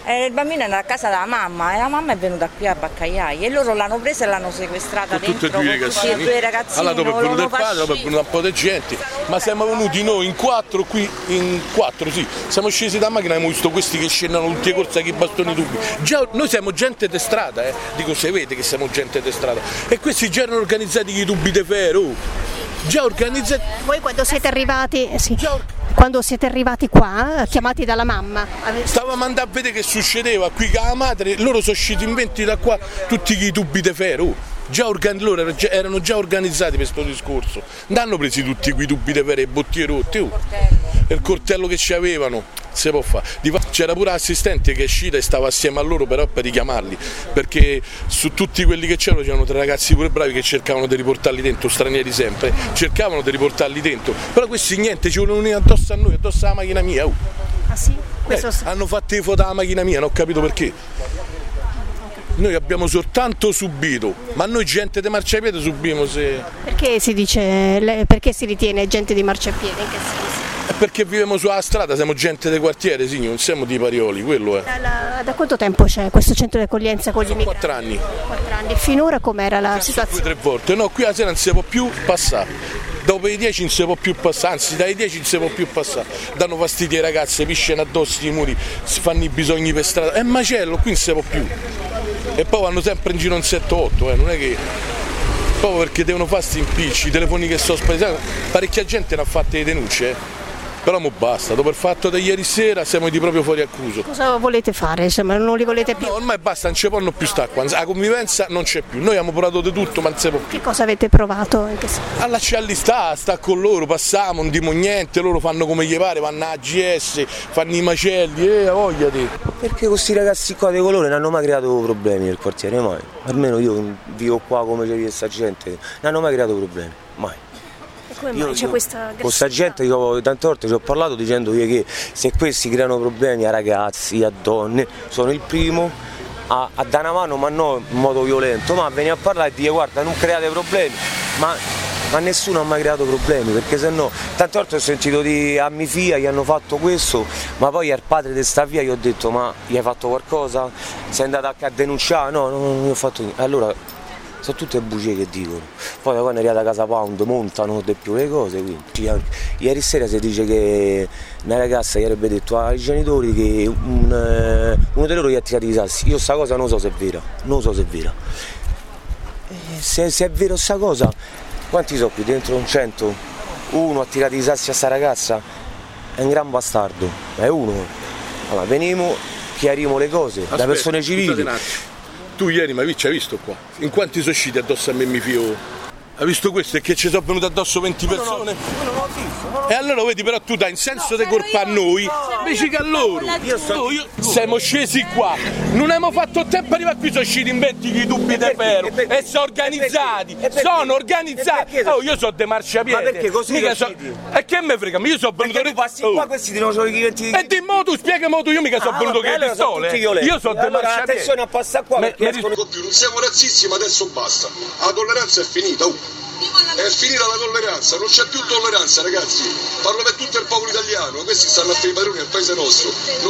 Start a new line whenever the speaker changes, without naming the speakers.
Il bambino era a casa della mamma e la mamma è venuta qui a Baccagliai e loro l'hanno presa e l'hanno sequestrata
con
dentro
tutti e due ragazzini. Allora dopo è venuto il padre, dopo è venuto un po' di gente, ma siamo venuti noi in quattro qui, sì, siamo scesi da macchina e abbiamo visto questi che scendono tutti i corsi con i bastoni tubi. Già noi siamo gente di strada, dico, se vede che siamo gente di strada, e questi già erano organizzati con i tubi di ferro. Già organizzati.
Voi quando siete arrivati, quando siete arrivati qua, chiamati dalla mamma?
Stavamo andando a vedere che succedeva qui con la madre, loro sono usciti in 20 da qua, tutti i tubi di ferro. Loro erano già organizzati per questo discorso. Non hanno presi tutti quei tubi di ferro e bottiglie rotte. Il coltello che ci avevano, si può fare. C'era pure l'assistente che è uscita e stava assieme a loro però per richiamarli, perché su tutti quelli che c'erano 3 ragazzi pure bravi che cercavano di riportarli dentro, stranieri sempre, cercavano di riportarli dentro, però questi niente, ci volevano venire addosso a noi, addosso alla macchina mia.
Ah sì?
Hanno fatto le foto alla macchina mia, non ho capito perché. Noi abbiamo soltanto subito, ma noi gente di marciapiede subimo se...
Perché si dice, perché si ritiene gente di marciapiede? In che senso?
Perché viviamo sulla strada, siamo gente del quartiere, sì, non siamo di Parioli, quello è.
Da quanto tempo c'è questo centro di accoglienza con gli immigrati?
4 anni.
4 anni. Finora com'era la situazione?
2 o 3 volte, no, qui la sera non si può più passare. Dopo i 10 non si può più passare, anzi dai 10 non si può più passare. Danno fastidio ai ragazzi, pisciano addosso i muri, si fanno i bisogni per strada. È macello, qui non si può più. E poi vanno sempre in giro in 7-8, non è che... Proprio perché devono farsi impicci, i telefoni che sono spesi. Parecchia gente ne ha fatte le denunce, Però mo basta, dopo il fatto di ieri sera siamo di proprio fuori accuso.
Cosa volete fare? Insomma, non li volete più?
No, ormai basta, non ci possono più stare qua, la convivenza non c'è più, noi abbiamo provato di tutto ma non si può più.
Che cosa avete provato?
A lasciarli sta con loro, passiamo, non dimo niente, loro fanno come gli pare, vanno a AGS, fanno i macelli, voglia di.
Perché questi ragazzi qua di colore non hanno mai creato problemi nel quartiere, mai. Almeno io vivo qua come c'è questa gente, non hanno mai creato problemi, mai.
Come mai c'è questa
con questa gente io tante volte ci ho parlato dicendo che se questi creano problemi a ragazzi, a donne, sono il primo a dare una mano, ma non in modo violento, ma a venire a parlare e dire guarda non create problemi, ma nessuno ha mai creato problemi, perché se no tante volte ho sentito a mia figlia gli hanno fatto questo, ma poi al padre di sta figlia gli ho detto ma gli hai fatto qualcosa? Sei andato a denunciare? No, non ho fatto niente. Allora sono tutte bugie che dicono, poi da quando è arrivata a casa Pound montano di più le cose, quindi ieri sera si dice che una ragazza gli avrebbe detto ai genitori che uno di loro gli ha tirato i sassi. Io sta cosa non so se è vera, non so se è vera. Se è vero sta cosa, quanti sono qui dentro? 100? Uno ha tirato i sassi a sta ragazza? È un gran bastardo, è uno. Allora veniamo, chiariamo le cose.
Aspetta,
da persone civili.
Tu ieri ma ci hai visto qua? In quanti sono usciti addosso a me mi fio? Hai visto questo? E che ci sono venute addosso 20 persone?
Non l'ho visto.
E allora vedi però tu dai in senso di colpa a noi invece che a loro. Siamo scesi qua, non abbiamo fatto tempo a arrivare qui, sono usciti in 20 di dubbi di ferro e sono organizzati, sono organizzati. Oh, io sono de marciapiede.
Ma perché così?
E che me frega? Io sono venuto
tu passi qua, questi ti devono i 20.
E dimmi tu, spiegami tu, io mica sono venuto che le pistole. Io sono de marciapiede.
Attenzione a passare qua perché
non siamo razzisti, ma adesso basta. La tolleranza è finita. È finita la tolleranza, non c'è più tolleranza ragazzi, parlo per tutto il popolo italiano, questi stanno a fare i padroni al paese nostro.